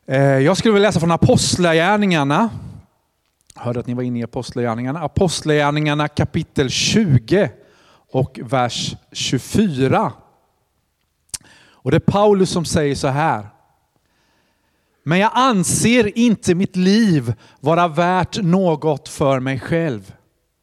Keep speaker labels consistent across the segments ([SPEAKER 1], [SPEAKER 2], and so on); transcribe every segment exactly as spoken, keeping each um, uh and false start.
[SPEAKER 1] Jag skulle vilja läsa från Apostlagärningarna. Jag hörde att ni var inne i Apostlagärningarna. Apostlagärningarna kapitel tjugo och vers tjugofyra. Och det är Paulus som säger så här. Men jag anser inte mitt liv vara värt något för mig själv.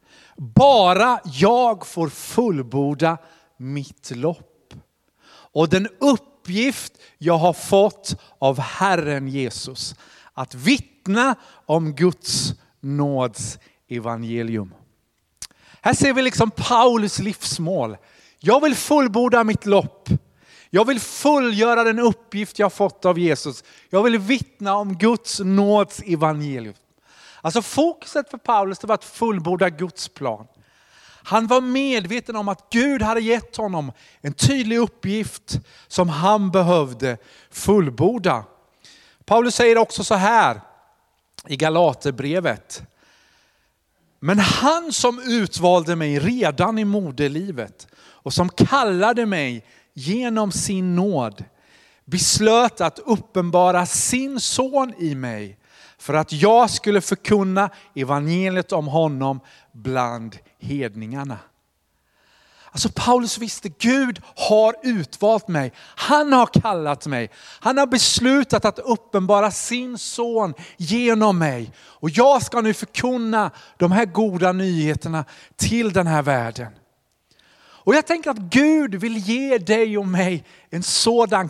[SPEAKER 1] Bara jag får fullborda mitt lopp. Och den uppgift jag har fått av Herren Jesus. Att vittna om Guds nåds evangelium. Här ser vi liksom Paulus livsmål. Jag vill fullborda mitt lopp. Jag vill fullgöra den uppgift jag fått av Jesus. Jag vill vittna om Guds nåds evangelium. Alltså fokuset för Paulus det var att fullborda Guds plan. Han var medveten om att Gud hade gett honom en tydlig uppgift som han behövde fullborda. Paulus säger också så här i Galaterbrevet. Men han som utvalde mig redan i moderlivet och som kallade mig genom sin nåd beslöt att uppenbara sin son i mig för att jag skulle förkunna evangeliet om honom bland hedningarna. Alltså Paulus visste Gud har utvalt mig. Han har kallat mig. Han har beslutat att uppenbara sin son genom mig. Och jag ska nu förkunna de här goda nyheterna till den här världen. Och jag tänker att Gud vill ge dig och mig en sådan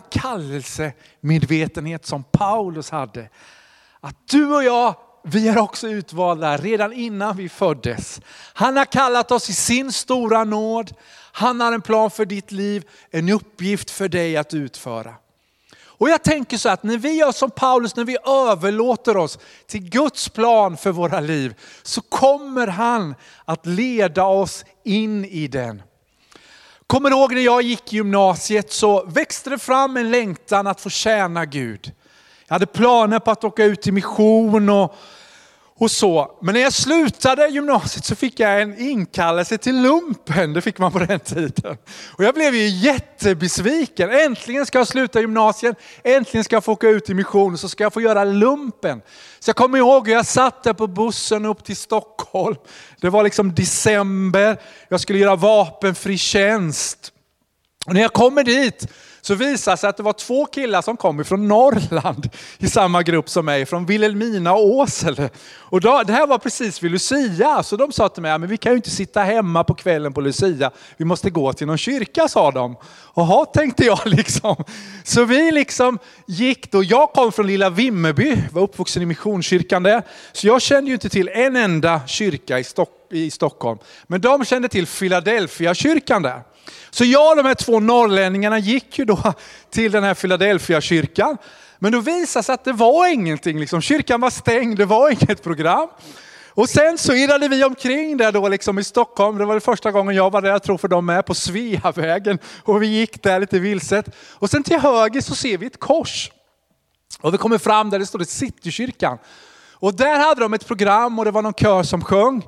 [SPEAKER 1] kallelsemedvetenhet som Paulus hade. Att du och jag, vi är också utvalda redan innan vi föddes. Han har kallat oss i sin stora nåd. Han har en plan för ditt liv, en uppgift för dig att utföra. Och jag tänker så att när vi gör som Paulus, när vi överlåter oss till Guds plan för våra liv, så kommer han att leda oss in i den. Kommer du ihåg när jag gick i gymnasiet så växte det fram en längtan att få tjäna Gud. Jag hade planer på att åka ut i mission och, och så. Men när jag slutade gymnasiet så fick jag en inkallelse till lumpen. Det fick man på den tiden. Och jag blev ju jättebesviken. Äntligen ska jag sluta gymnasiet. Äntligen ska jag få åka ut i mission och så ska jag få göra lumpen. Så jag kommer ihåg hur jag satt där på bussen upp till Stockholm. Det var liksom december. Jag skulle göra vapenfri tjänst. Och när jag kommer dit så visade sig att det var två killar som kom från Norrland i samma grupp som mig, från Vilhelmina och Åsele. Och då, det här var precis vid Lucia, så de sa till mig, men vi kan ju inte sitta hemma på kvällen på Lucia. Vi måste gå till någon kyrka, sa de. Jaha, tänkte jag liksom. Så vi liksom gick då, jag kom från lilla Vimmerby, var uppvuxen i missionskyrkan där. Så jag kände ju inte till en enda kyrka i, Stock- i Stockholm. Men de kände till Philadelphia kyrkan där. Så jag och de här två norrlänningarna gick ju då till den här Philadelphia kyrkan. Men då visade sig att det var ingenting. Liksom. Kyrkan var stängd, det var inget program. Och sen så irrade vi omkring där då liksom i Stockholm. Det var det första gången jag var där, jag tror för de är på Sveavägen. Och vi gick där lite vilset. Och sen till höger så ser vi ett kors. Och vi kommer fram där det stod ett Citykyrkan. Och där hade de ett program och det var någon kör som sjöng.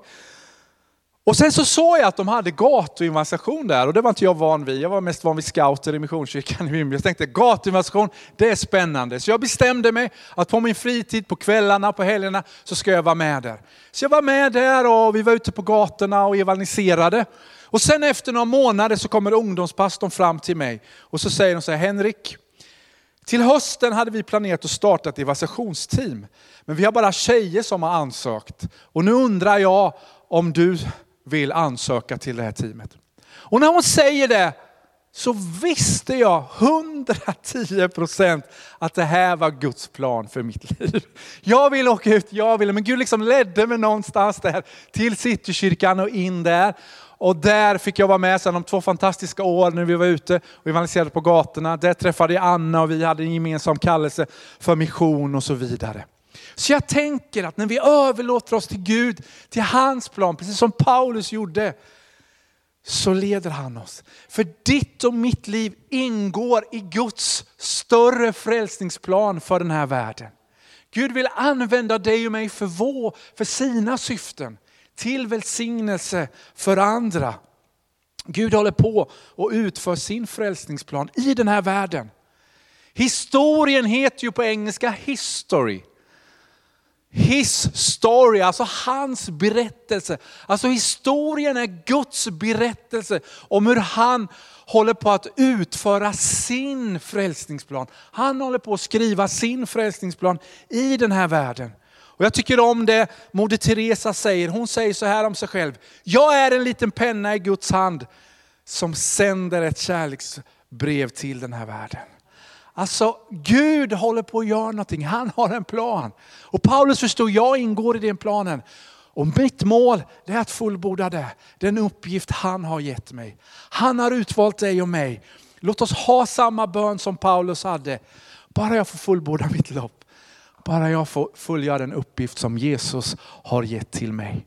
[SPEAKER 1] Och sen så såg jag att de hade gatuinvasion där. Och det var inte jag van vid. Jag var mest van vid scouter i missionskyrkan i Vimmerby. Jag tänkte gatuinvasion, det är spännande. Så jag bestämde mig att på min fritid, på kvällarna, på helgerna så ska jag vara med där. Så jag var med där och vi var ute på gatorna och evangeliserade. Och sen efter några månader så kommer ungdomspastorn fram till mig. Och så säger de så här, Henrik, till hösten hade vi planerat att starta ett evangelisationsteam. Men vi har bara tjejer som har ansökt. Och nu undrar jag om du vill ansöka till det här teamet. Och när hon säger det så visste jag hundratio procent att det här var Guds plan för mitt liv. Jag ville åka ut, jag ville, men Gud liksom ledde mig någonstans där till Citykyrkan och in där. Och där fick jag vara med sedan de två fantastiska år när vi var ute och evangeliserade på gatorna. Där träffade jag Anna och vi hade en gemensam kallelse för mission och så vidare. Så jag tänker att när vi överlåter oss till Gud, till hans plan, precis som Paulus gjorde, så leder han oss. För ditt och mitt liv ingår i Guds större frälsningsplan för den här världen. Gud vill använda dig och mig för, vår, för sina syften, till välsignelse för andra. Gud håller på och utför sin frälsningsplan i den här världen. Historien heter ju på engelska history. His story, alltså hans berättelse. Alltså historien är Guds berättelse om hur han håller på att utföra sin frälsningsplan. Han håller på att skriva sin frälsningsplan i den här världen. Och jag tycker om det Moder Teresa säger. Hon säger så här om sig själv. Jag är en liten penna i Guds hand som sänder ett kärleksbrev till den här världen. Alltså Gud håller på att göra någonting. Han har en plan. Och Paulus förstår, jag ingår i den planen. Och mitt mål är att fullborda det. Den uppgift han har gett mig. Han har utvalt dig och mig. Låt oss ha samma bön som Paulus hade. Bara jag får fullborda mitt lopp. Bara jag får fullgöra den uppgift som Jesus har gett till mig.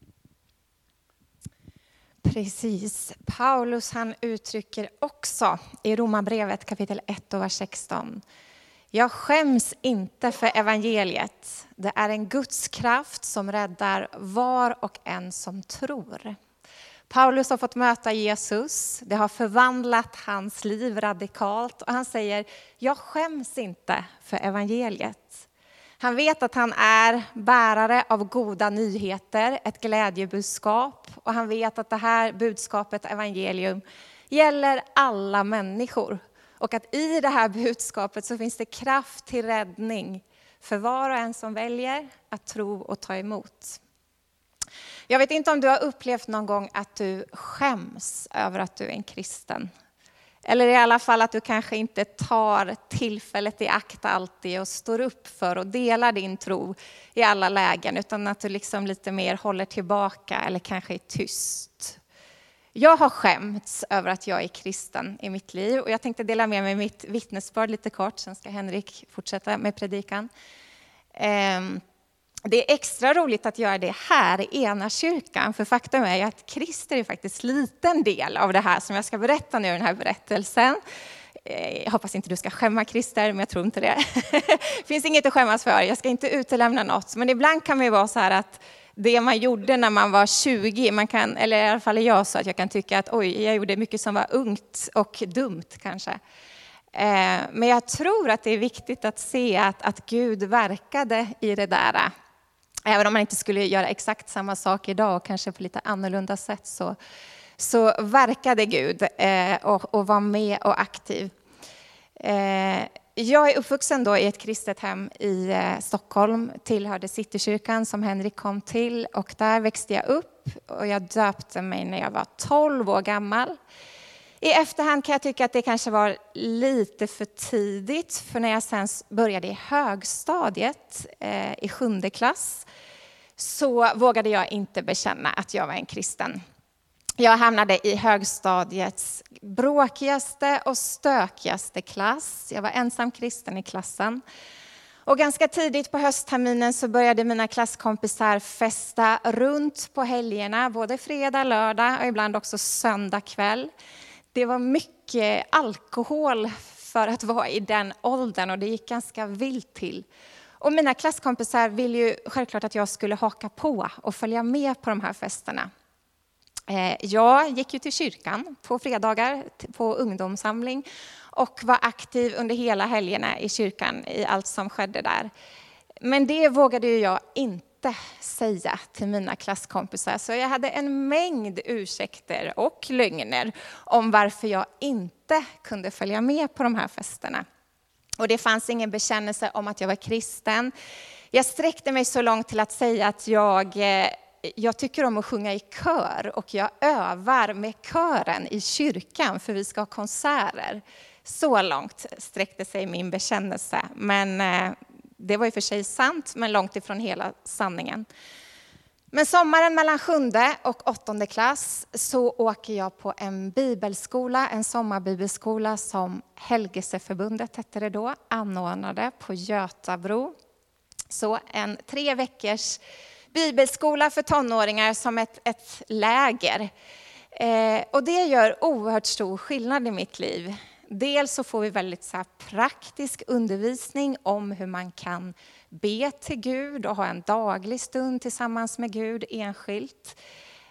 [SPEAKER 2] Precis. Paulus han uttrycker också i Romarbrevet kapitel ett och vers sexton. Jag skäms inte för evangeliet. Det är en Guds kraft som räddar var och en som tror. Paulus har fått möta Jesus. Det har förvandlat hans liv radikalt. Och han säger, jag skäms inte för evangeliet. Han vet att han är bärare av goda nyheter, ett glädjebudskap. Och han vet att det här budskapet, evangelium, gäller alla människor. Och att i det här budskapet så finns det kraft till räddning för var och en som väljer att tro och ta emot. Jag vet inte om du har upplevt någon gång att du skäms över att du är en kristen. Eller i alla fall att du kanske inte tar tillfället i akt alltid och står upp för och delar din tro i alla lägen. Utan att du liksom lite mer håller tillbaka eller kanske är tyst. Jag har skämts över att jag är kristen i mitt liv. Och jag tänkte dela med mig mitt vittnesbörd lite kort. Sen ska Henrik fortsätta med predikan. Det är extra roligt att göra det här i ena kyrkan. För faktum är ju att Christer är faktiskt en liten del av det här som jag ska berätta nu i den här berättelsen. Jag hoppas inte du ska skämma Christer, men jag tror inte det. Det finns inget att skämmas för. Jag ska inte utelämna något. Men ibland kan det ju vara så här att det man gjorde när man var tjugo, man kan, eller i alla fall är jag så att jag kan tycka att oj, jag gjorde mycket som var ungt och dumt kanske. Men jag tror att det är viktigt att se att, att Gud verkade i det där. Även om man inte skulle göra exakt samma sak idag och kanske på lite annorlunda sätt så, så verkade Gud eh, och, och var med och aktiv. Eh, jag är uppvuxen då i ett kristet hem i eh, Stockholm, tillhörde Citykyrkan som Henrik kom till. Och där växte jag upp och jag döpte mig när jag var tolv år gammal. I efterhand kan jag tycka att det kanske var lite för tidigt. För när jag sen började i högstadiet eh, i sjunde klass så vågade jag inte bekänna att jag var en kristen. Jag hamnade i högstadiets bråkigaste och stökigaste klass. Jag var ensam kristen i klassen. Och ganska tidigt på höstterminen så började mina klasskompisar festa runt på helgerna. Både fredag, lördag och ibland också söndag kväll. Det var mycket alkohol för att vara i den åldern och det gick ganska vilt till. Och mina klasskompisar ville ju självklart att jag skulle haka på och följa med på de här festerna. Jag gick ju till kyrkan på fredagar på ungdomssamling och var aktiv under hela helgerna i kyrkan i allt som skedde där. Men det vågade ju jag inte säga till mina klasskompisar. Så jag hade en mängd ursäkter och lögner om varför jag inte kunde följa med på de här festerna. Och det fanns ingen bekännelse om att jag var kristen. Jag sträckte mig så långt till att säga att jag, jag tycker om att sjunga i kör. Och jag övar med kören i kyrkan för vi ska ha konserter. Så långt sträckte sig min bekännelse. Men det var ju för sig sant, men långt ifrån hela sanningen. Men sommaren mellan sjunde och åttonde klass så åker jag på en bibelskola, en sommarbibelskola som Helgelseförbundet hette det då, anordnade på Götabro. Så en tre veckors bibelskola för tonåringar som ett, ett läger. Eh, och det gör oerhört stor skillnad i mitt liv. Dels så får vi väldigt så här praktisk undervisning om hur man kan be till Gud och ha en daglig stund tillsammans med Gud enskilt.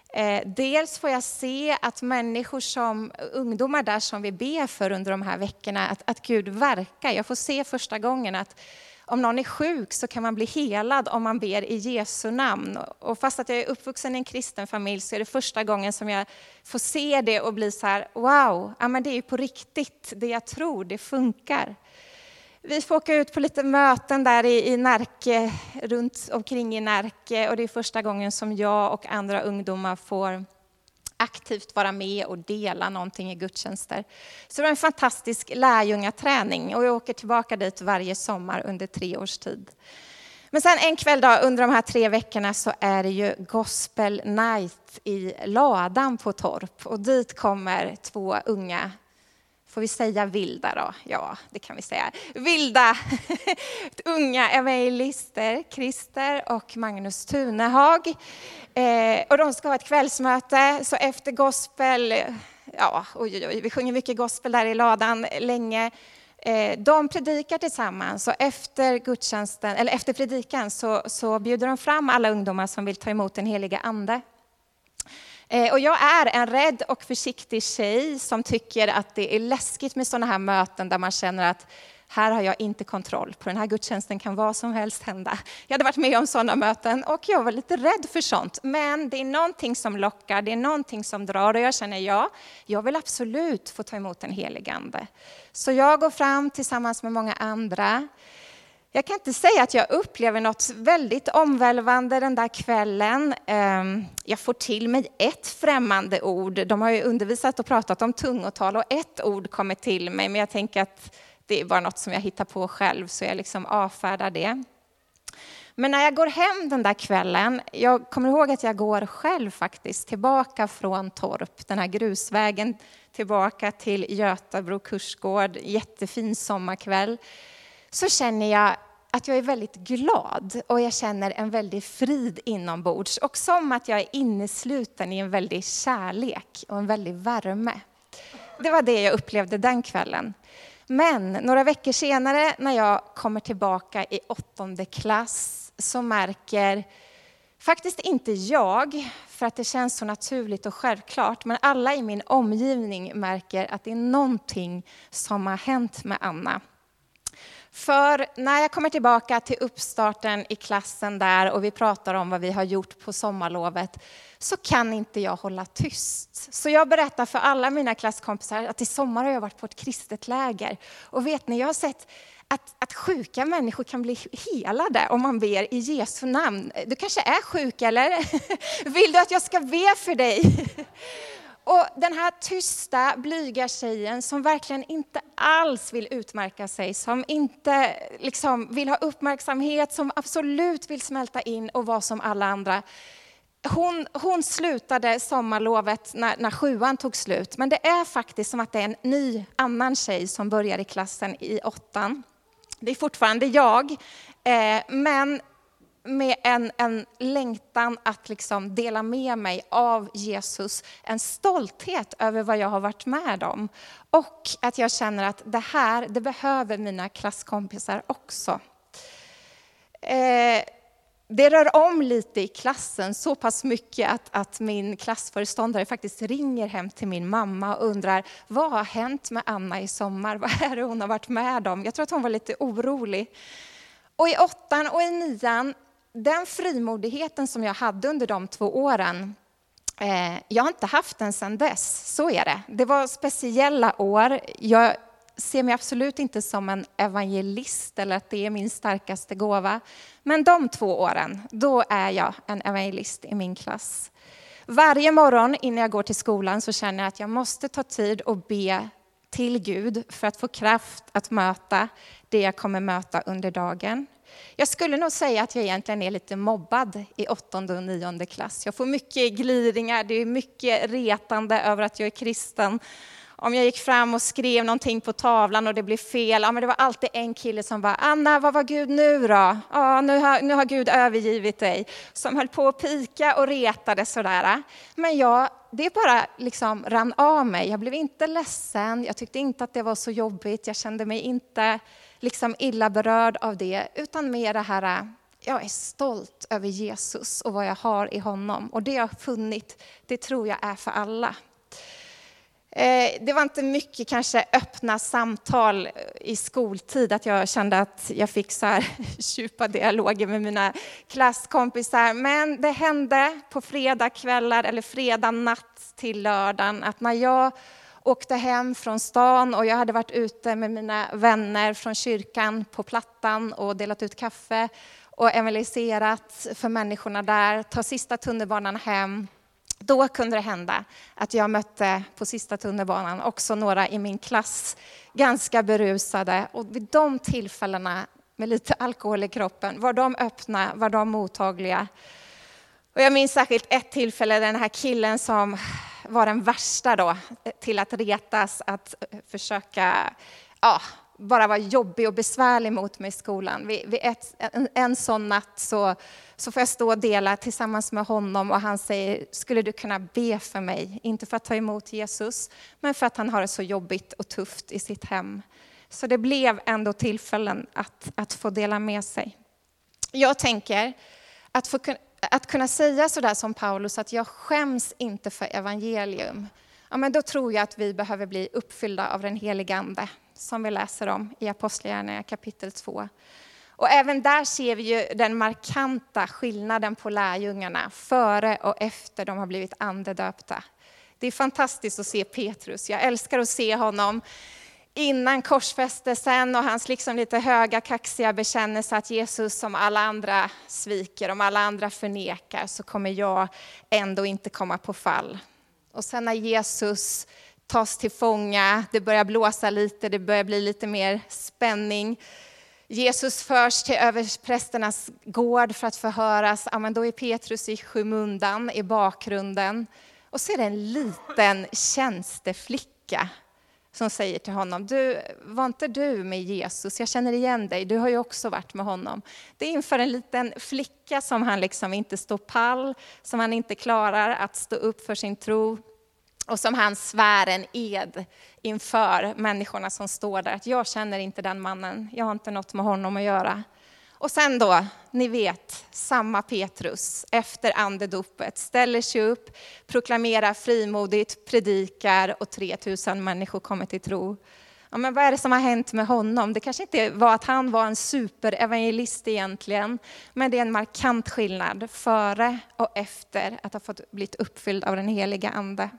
[SPEAKER 2] Eh, dels får jag se att människor som, ungdomar där som vi ber för under de här veckorna, att, att Gud verkar. Jag får se första gången att om någon är sjuk så kan man bli helad om man ber i Jesu namn. Och fast att jag är uppvuxen i en kristen familj så är det första gången som jag får se det och bli så här, wow, ja, men det är ju på riktigt, det jag tror, det funkar. Vi får åka ut på lite möten där i, i Närke, runt omkring i Närke, och det är första gången som jag och andra ungdomar får aktivt vara med och dela någonting i gudstjänster. Så det var en fantastisk lärjungaträning och jag åker tillbaka dit varje sommar under tre års tid. Men sen en kväll då, under de här tre veckorna så är det ju Gospel Night i Ladan på Torp. Och dit kommer två unga, får vi säga vilda då? Ja, det kan vi säga. Vilda unga evangelister, Christer och Magnus Tunehag. Eh, och de ska ha ett kvällsmöte, så efter gospel, ja, oj, oj, oj, vi sjunger mycket gospel där i Ladan länge. Eh, de predikar tillsammans, och efter gudstjänsten, eller efter predikan så, så bjuder de fram alla ungdomar som vill ta emot den heliga ande. Och jag är en rädd och försiktig tjej som tycker att det är läskigt med sådana här möten där man känner att här har jag inte kontroll. På den här gudstjänsten kan vad som helst hända. Jag hade varit med om sådana möten och jag var lite rädd för sånt. Men det är någonting som lockar, det är någonting som drar, och jag känner ja, jag vill absolut få ta emot en helig ande. Så jag går fram tillsammans med många andra. Jag kan inte säga att jag upplever något väldigt omvälvande den där kvällen. Jag får till mig ett främmande ord. De har ju undervisat och pratat om tungotal och ett ord kommer till mig. Men jag tänker att det är bara något som jag hittar på själv, så jag liksom avfärdar det. Men när jag går hem den där kvällen, jag kommer ihåg att jag går själv faktiskt tillbaka från Torp. Den här grusvägen tillbaka till Götabro kursgård, jättefin sommarkväll. Så känner jag att jag är väldigt glad och jag känner en väldig frid inombords. Och som att jag är innesluten i en väldig kärlek och en väldig värme. Det var det jag upplevde den kvällen. Men några veckor senare när jag kommer tillbaka i åttonde klass så märker faktiskt inte jag, för att det känns så naturligt och självklart, men alla i min omgivning märker att det är någonting som har hänt med Anna. För när jag kommer tillbaka till uppstarten i klassen där och vi pratar om vad vi har gjort på sommarlovet, så kan inte jag hålla tyst. Så jag berättar för alla mina klasskompisar att i sommar har jag varit på ett kristet läger. Och vet ni, jag har sett att, att sjuka människor kan bli helade om man ber i Jesu namn. Du kanske är sjuk, eller? Vill du att jag ska be för dig? Och den här tysta, blyga tjejen som verkligen inte alls vill utmärka sig, som inte liksom vill ha uppmärksamhet, som absolut vill smälta in och vara som alla andra. Hon, hon slutade sommarlovet när, när sjuan tog slut. Men det är faktiskt som att det är en ny annan tjej som börjar i klassen i åttan. Det är fortfarande jag, eh, men med en, en längtan att liksom dela med mig av Jesus. En stolthet över vad jag har varit med om. Och att jag känner att det här, det behöver mina klasskompisar också. Eh, det rör om lite i klassen så pass mycket att, att min klassföreståndare faktiskt ringer hem till min mamma och undrar vad har hänt med Anna i sommar? Vad är det hon har varit med om? Jag tror att hon var lite orolig. Och i åttan och i nian, den frimodigheten som jag hade under de två åren, eh, jag har inte haft den sedan dess, så är det. Det var speciella år. Jag ser mig absolut inte som en evangelist eller att det är min starkaste gåva. Men de två åren, då är jag en evangelist i min klass. Varje morgon innan jag går till skolan så känner jag att jag måste ta tid och be till Gud för att få kraft att möta det jag kommer möta under dagen. Jag skulle nog säga att jag egentligen är lite mobbad i åttonde och nionde klass. Jag får mycket gliringar, det är mycket retande över att jag är kristen. Om jag gick fram och skrev någonting på tavlan och det blev fel, ja, men det var alltid en kille som var Anna, vad var Gud nu då? Ja, nu har, nu har Gud övergivit dig. Som höll på att pika och retade sådär. Men jag, det bara liksom rann av mig. Jag blev inte ledsen, jag tyckte inte att det var så jobbigt. Jag kände mig inte liksom illa berörd av det, utan mer det här jag är stolt över Jesus och vad jag har i honom. Och det jag har funnit, det tror jag är för alla. Det var inte mycket kanske öppna samtal i skoltid, att jag kände att jag fick så här djupa dialoger med mina klasskompisar. Men det hände på fredagskvällar eller fredag natt till lördagen att när jag åkte hem från stan och jag hade varit ute med mina vänner från kyrkan på Plattan och delat ut kaffe och evangeliserat för människorna där, ta sista tunnelbanan hem. Då kunde det hända att jag mötte på sista tunnelbanan också några i min klass, ganska berusade. Och vid de tillfällena med lite alkohol i kroppen var de öppna, var de mottagliga. Och jag minns särskilt ett tillfälle, den här killen som var den värsta då, till att retas, att försöka ja, bara vara jobbig och besvärlig mot mig i skolan. Vid, vid ett, en, en sån natt så, så får jag stå och dela tillsammans med honom och han säger, skulle du kunna be för mig? Inte för att ta emot Jesus, men för att han har det så jobbigt och tufft i sitt hem. Så det blev ändå tillfällen att, att få dela med sig. Jag tänker att, få, att kunna säga sådär som Paulus, att jag skäms inte för evangelium. Ja, men då tror jag att vi behöver bli uppfyllda av den helige ande, som vi läser om i Apostlagärningarna kapitel två. Och även där ser vi ju den markanta skillnaden på lärjungarna före och efter de har blivit andedöpta. Det är fantastiskt att se Petrus. Jag älskar att se honom innan korsfästelsen och hans liksom lite höga kaxiga bekännelse att Jesus, som alla andra sviker, om alla andra förnekar, så kommer jag ändå inte komma på fall. Och sen när Jesus tas till fånga, det börjar blåsa lite, det börjar bli lite mer spänning. Jesus förs till överprästernas gård för att förhöras. Ja, men då är Petrus i skymundan, i bakgrunden. Och så är det en liten tjänsteflicka som säger till honom, du, var inte du med Jesus? Jag känner igen dig, du har ju också varit med honom. Det är inför en liten flicka som han liksom inte står pall, som han inte klarar att stå upp för sin tro. Och som han svär en ed inför människorna som står där. Att jag känner inte den mannen, jag har inte något med honom att göra. Och sen då, ni vet, samma Petrus efter andedopet ställer sig upp, proklamerar frimodigt, predikar och tre tusen människor kommer till tro. Ja, men vad är det som har hänt med honom? Det kanske inte var att han var en superevangelist egentligen, men det är en markant skillnad före och efter att ha fått blivit uppfylld av den heliga ande.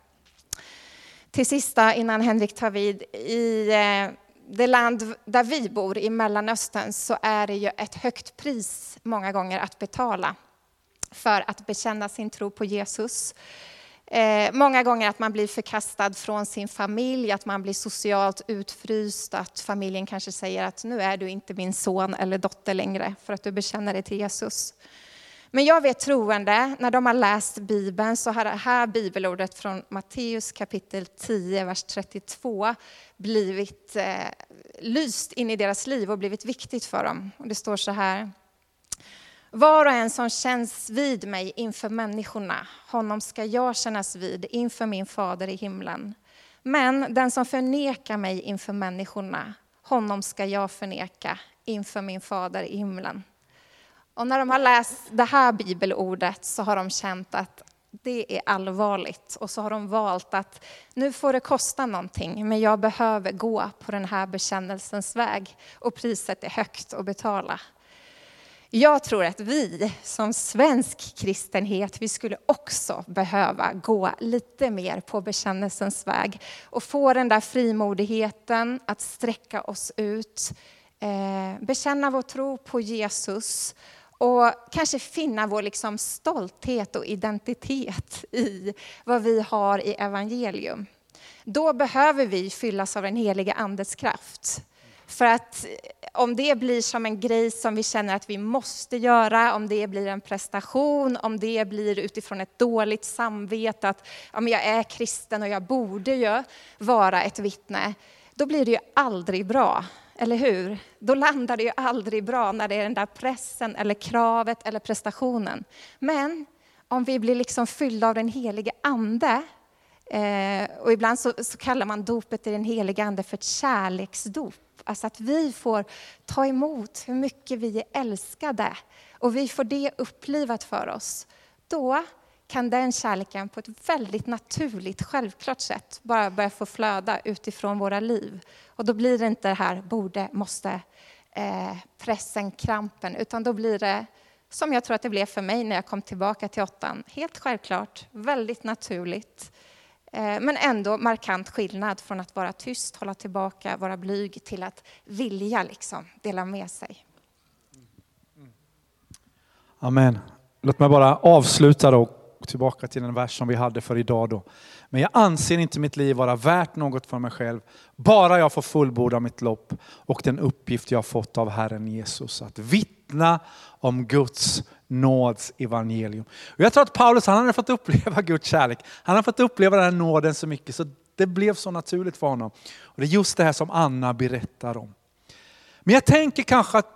[SPEAKER 2] Till sista, innan Henrik tar vid, i det land där vi bor i Mellanöstern så är det ju ett högt pris många gånger att betala för att bekänna sin tro på Jesus. Eh, många gånger att man blir förkastad från sin familj, att man blir socialt utfryst, att familjen kanske säger att nu är du inte min son eller dotter längre för att du bekänner dig till Jesus. Men jag vet troende, när de har läst Bibeln så har det här bibelordet från Matteus kapitel tio, vers trettiotvå blivit eh, lyst in i deras liv och blivit viktigt för dem. Och det står så här: var och en som känns vid mig inför människorna, honom ska jag kännas vid inför min fader i himlen. Men den som förnekar mig inför människorna, honom ska jag förneka inför min fader i himlen. Och när de har läst det här bibelordet så har de känt att det är allvarligt. Och så har de valt att nu får det kosta någonting, men jag behöver gå på den här bekännelsens väg. Och priset är högt att betala. Jag tror att vi som svensk kristenhet, vi skulle också behöva gå lite mer på bekännelsens väg. Och få den där frimodigheten att sträcka oss ut. Eh, bekänna vår tro på Jesus. Och kanske finna vår liksom stolthet och identitet i vad vi har i evangelium. Då behöver vi fyllas av den heliga andes kraft. För att om det blir som en grej som vi känner att vi måste göra, om det blir en prestation, om det blir utifrån ett dåligt samvete att ja, men jag är kristen och jag borde ju vara ett vittne, då blir det ju aldrig bra. Eller hur? Då landar det ju aldrig bra när det är den där pressen eller kravet eller prestationen. Men om vi blir liksom fyllda av den heliga ande, eh, och ibland så, så kallar man dopet i den heliga ande för ett kärleksdop. Alltså att vi får ta emot hur mycket vi är älskade. Och vi får det upplivat för oss. Då kan den kärleken på ett väldigt naturligt, självklart sätt bara börja få flöda utifrån våra liv. Och då blir det inte det här borde, måste, eh, pressen, krampen. Utan då blir det, som jag tror att det blev för mig när jag kom tillbaka till åttan. Helt självklart, väldigt naturligt. Eh, men ändå markant skillnad från att vara tyst, hålla tillbaka, vara blyg till att vilja liksom dela med sig.
[SPEAKER 1] Amen. Låt mig bara avsluta då. Tillbaka till den vers som vi hade för idag då. Men jag anser inte mitt liv vara värt något för mig själv. Bara jag får fullborda mitt lopp och den uppgift jag har fått av Herren Jesus. Att vittna om Guds nåds evangelium. Och jag tror att Paulus, han hade fått uppleva Guds kärlek. Han har fått uppleva den här nåden så mycket så det blev så naturligt för honom. Och det är just det här som Anna berättar om. Men jag tänker kanske att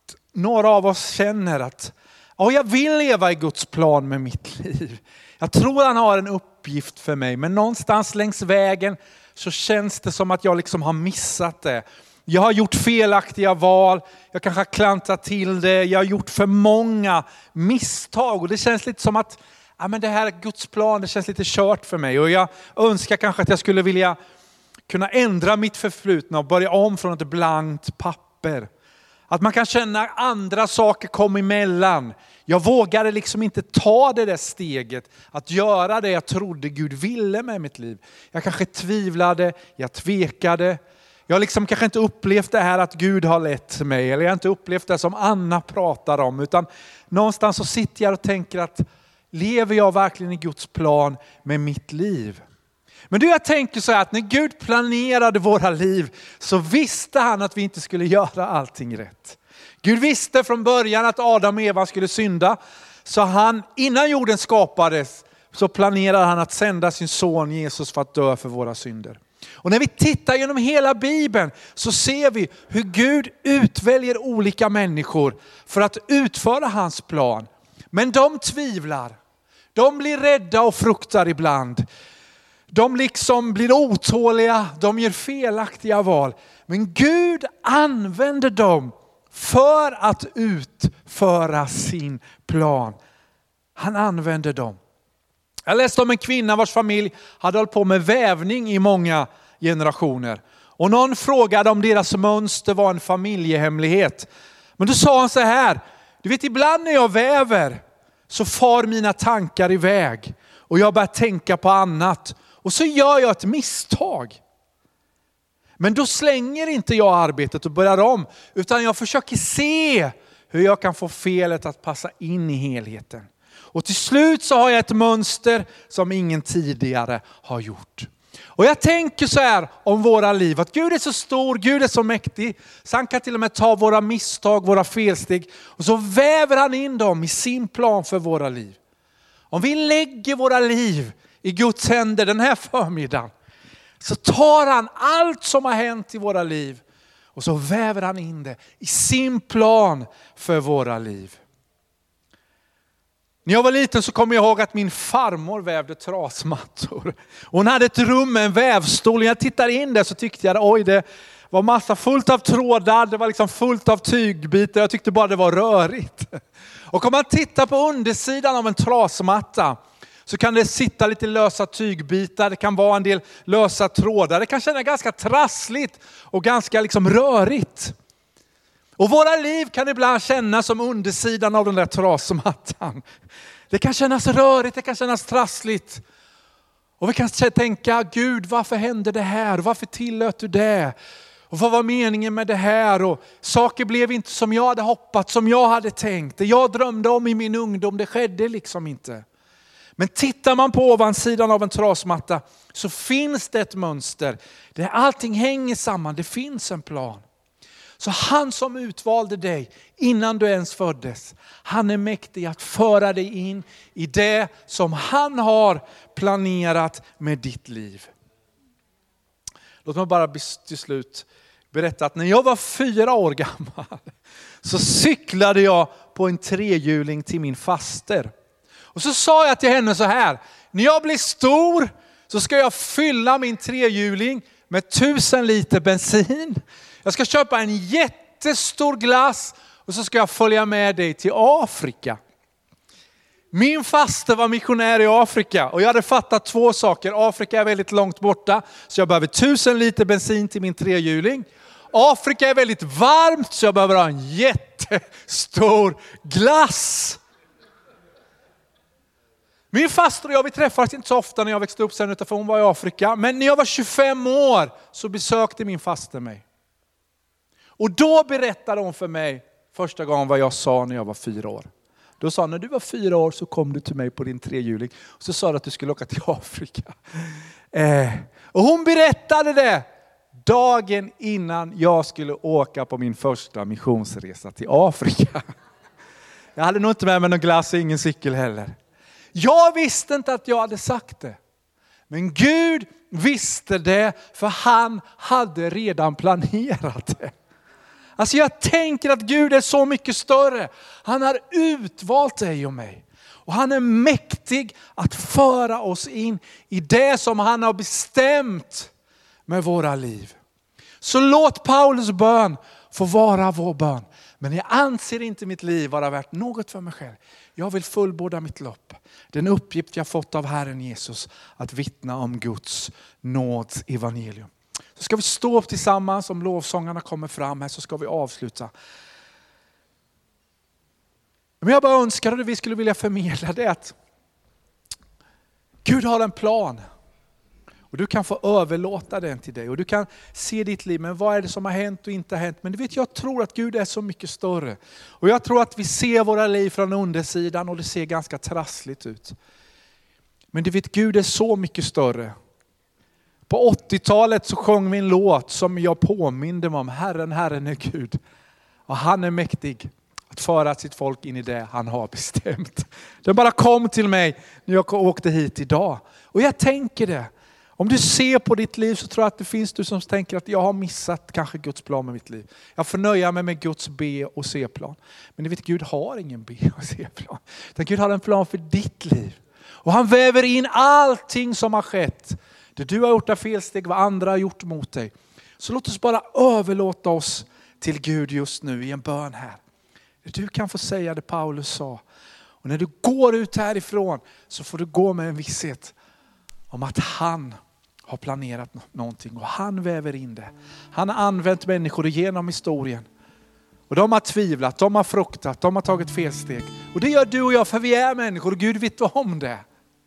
[SPEAKER 1] några av oss känner att ja, jag vill leva i Guds plan med mitt liv. Jag tror han har en uppgift för mig. Men någonstans längs vägen så känns det som att jag liksom har missat det. Jag har gjort felaktiga val. Jag kanske har klantat till det. Jag har gjort för många misstag. Och det känns lite som att ja, men det här är Guds plan. Det känns lite kört för mig. Och jag önskar kanske att jag skulle vilja kunna ändra mitt förflutna och börja om från ett blankt papper. Att man kan känna att andra saker kom emellan. Jag vågade liksom inte ta det där steget. Att göra det jag trodde Gud ville med mitt liv. Jag kanske tvivlade, jag tvekade. Jag har liksom kanske inte upplevt det här att Gud har lett mig. Eller jag har inte upplevt det som Anna pratar om. Utan någonstans så sitter jag och tänker att lever jag verkligen i Guds plan med mitt liv? Men du, jag tänker så här att när Gud planerade våra liv så visste han att vi inte skulle göra allting rätt. Gud visste från början att Adam och Eva skulle synda. Så han, innan jorden skapades så planerade han att sända sin son Jesus för att dö för våra synder. Och när vi tittar genom hela Bibeln så ser vi hur Gud utväljer olika människor för att utföra hans plan. Men de tvivlar. De blir rädda och fruktar ibland. De liksom blir otåliga, de gör felaktiga val. Men Gud använder dem för att utföra sin plan. Han använder dem. Jag läste om en kvinna vars familj hade hållit på med vävning i många generationer. Och någon frågade om deras mönster var en familjehemlighet. Men då sa han så här, du vet ibland när jag väver så far mina tankar iväg. Och jag börjar tänka på annat. Och så gör jag ett misstag. Men då slänger inte jag arbetet och börjar om. Utan jag försöker se hur jag kan få felet att passa in i helheten. Och till slut så har jag ett mönster som ingen tidigare har gjort. Och jag tänker så här om våra liv. Att Gud är så stor, Gud är så mäktig. Så han kan till och med ta våra misstag, våra felsteg. Och så väver han in dem i sin plan för våra liv. Om vi lägger våra liv i Guds händer den här förmiddagen så tar han allt som har hänt i våra liv och så väver han in det i sin plan för våra liv. När jag var liten så kommer jag ihåg att min farmor vävde trasmattor. Hon hade ett rum med en vävstol. När jag tittade in där så tyckte jag oj, det var massa fullt av trådar. Det var liksom fullt av tygbitar. Jag tyckte bara det var rörigt. Och om man tittar på undersidan av en trasmatta så kan det sitta lite lösa tygbitar. Det kan vara en del lösa trådar. Det kan kännas ganska trassligt och ganska liksom rörigt. Och våra liv kan ibland kännas som undersidan av den där trasmattan. Det kan kännas rörigt, det kan kännas trassligt. Och vi kan tänka, Gud, varför hände det här? Varför tillät du det? Och vad var meningen med det här? Och saker blev inte som jag hade hoppats, som jag hade tänkt. Det jag drömde om i min ungdom, det skedde liksom inte. Men tittar man på ovansidan av en trasmatta så finns det ett mönster. Där allting hänger samman, det finns en plan. Så han som utvalde dig innan du ens föddes, han är mäktig att föra dig in i det som han har planerat med ditt liv. Låt mig bara till slut berätta att när jag var fyra år gammal så cyklade jag på en trehjuling till min faster. Och så sa jag till henne så här, när jag blir stor så ska jag fylla min trehjuling med tusen liter bensin. Jag ska köpa en jättestor glass och så ska jag följa med dig till Afrika. Min faster var missionär i Afrika och jag hade fattat två saker. Afrika är väldigt långt borta så jag behöver tusen liter bensin till min trehjuling. Afrika är väldigt varmt så jag behöver ha en jättestor glass. Min faster och jag, vi träffades inte så ofta när jag växte upp sen utanför, hon var i Afrika. Men när jag var tjugofem år så besökte min faster mig. Och då berättade hon för mig första gången vad jag sa när jag var fyra år. Då sa hon, när du var fyra år så kom du till mig på din trehjuling. Och så sa du att du skulle åka till Afrika. Eh, och hon berättade det dagen innan jag skulle åka på min första missionsresa till Afrika. Jag hade nog inte med mig någon glass och ingen cykel heller. Jag visste inte att jag hade sagt det. Men Gud visste det, för han hade redan planerat det. Alltså jag tänker att Gud är så mycket större. Han har utvalt dig och mig. Och han är mäktig att föra oss in i det som han har bestämt med våra liv. Så låt Paulus bön få vara vår bön. Men jag anser inte mitt liv vara värt något för mig själv. Jag vill fullborda mitt lopp. Den uppgift jag fått av Herren Jesus att vittna om Guds nåds evangelium. Så ska vi stå upp tillsammans, om lovsångarna kommer fram här så ska vi avsluta. Men jag bara önskar att vi skulle vilja förmedla det att Gud har en plan. Och du kan få överlåta den till dig. Och du kan se ditt liv. Men vad är det som har hänt och inte har hänt? Men du vet, jag tror att Gud är så mycket större. Och jag tror att vi ser våra liv från undersidan. Och det ser ganska trassligt ut. Men du vet, Gud är så mycket större. På åttiotalet så sjöng vi en låt som jag påminde mig om. Herren, Herren är Gud. Och han är mäktig att föra sitt folk in i det han har bestämt. Det bara kom till mig när jag åkte hit idag. Och jag tänker det. Om du ser på ditt liv så tror jag att det finns du som tänker att jag har missat kanske Guds plan med mitt liv. Jag får nöja mig med Guds B och C-plan. Men ni vet, Gud har ingen B och C-plan. Utan Gud har en plan för ditt liv. Och han väver in allting som har skett. Det du har gjort av felsteg, vad andra har gjort mot dig. Så låt oss bara överlåta oss till Gud just nu i en bön här. Du kan få säga det Paulus sa. Och när du går ut härifrån så får du gå med en visshet om att han har planerat någonting och han väver in det. Han har använt människor genom historien. Och de har tvivlat, de har fruktat, de har tagit felsteg. Och det gör du och jag, för vi är människor och Gud vet om det.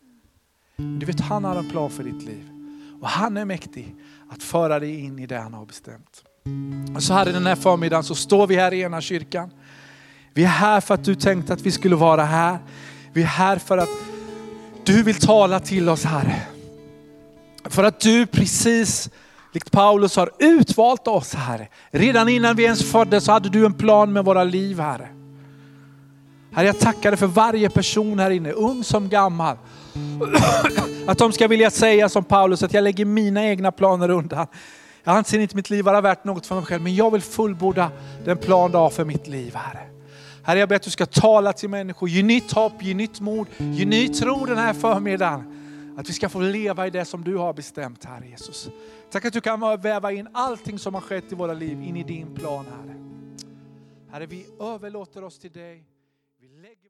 [SPEAKER 1] Du vet, han har en plan för ditt liv. Och han är mäktig att föra dig in i det han har bestämt. Och så här i den här förmiddagen så står vi här i ena kyrkan. Vi är här för att du tänkte att vi skulle vara här. Vi är här för att du vill tala till oss, Herre. För att du precis, likt Paulus, har utvalt oss, Herre. Redan innan vi ens föddes så hade du en plan med våra liv, Herre. Herre, jag tackar dig för varje person här inne, ung som gammal. Att de ska vilja säga som Paulus, att jag lägger mina egna planer undan. Jag anser inte mitt liv vara värt något för mig själv, men jag vill fullborda den plan du har för mitt liv, Herre. Herre, jag ber att du ska tala till människor, ge nytt hopp, ge nytt mod, ge ny tro den här förmiddagen. Att vi ska få leva i det som du har bestämt, Herre Jesus. Tack att du kan väva in allting som har skett i våra liv in i din plan, Herre. Herre, vi överlåter oss till dig. Vi lägger